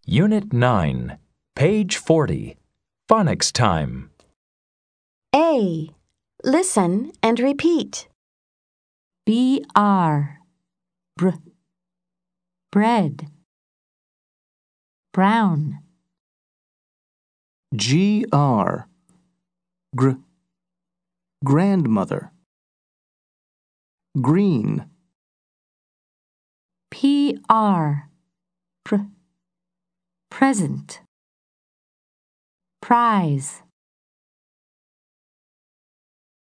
Unit 9, page 40. Phonics time. A. Listen and repeat. B-R, br, bread, brown. G-R, gr, grandmother. Green. P-R, present, prize.